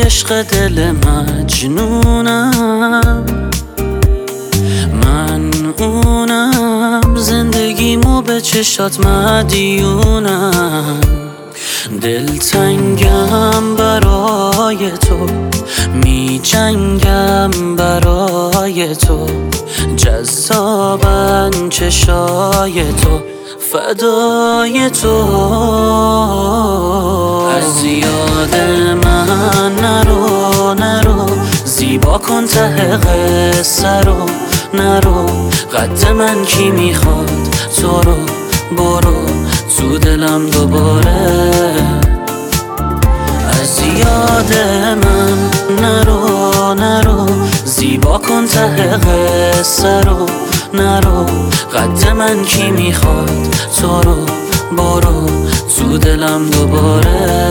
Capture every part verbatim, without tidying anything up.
عشق دل مجنونم، من اونم، زندگیمو به چشات مدیونم. دلتنگم برای تو، می جنگم برای تو، جذابن چشای تو، فدای تو. از یاد من نرو نرو، زیبا کن ته قصه رو، نرو قد من کی میخواد تو رو، برو تو دلم دوباره. از یاد من نرو نرو، زیبا کن ته قصه رو، نرو قد من کی میخواد تو رو، برو تو دلم دوباره.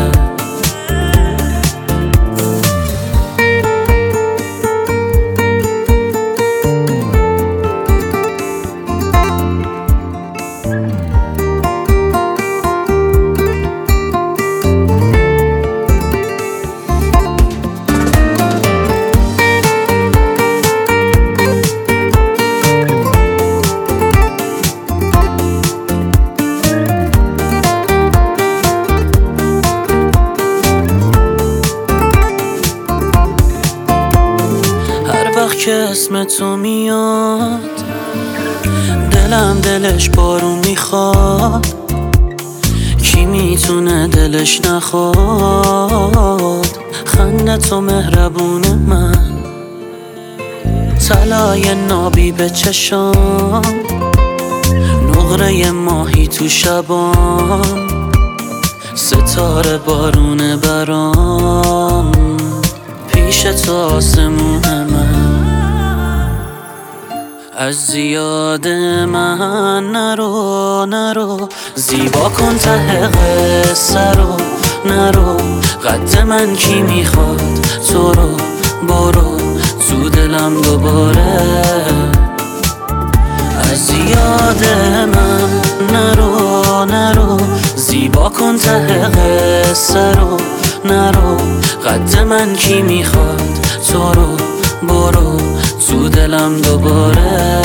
که اسم تو میاد دلم دلش بارون میخواد، کی میتونه دلش نخواد. خنده تو مهربون من، طلای نابی به چشام، نقره ماهی تو شبام، ستاره بارون برام، پیش تو آسمون من. از یاد من نرو نرو، زیبا کن ته قصه رو، نرو قد من کی میخواد تو رو، برو تو دلم دوباره. از یاد من نرو نرو، زیبا کن ته قصه رو، نرو قد من کی میخواد تو رو، برو تو دلم دوباره.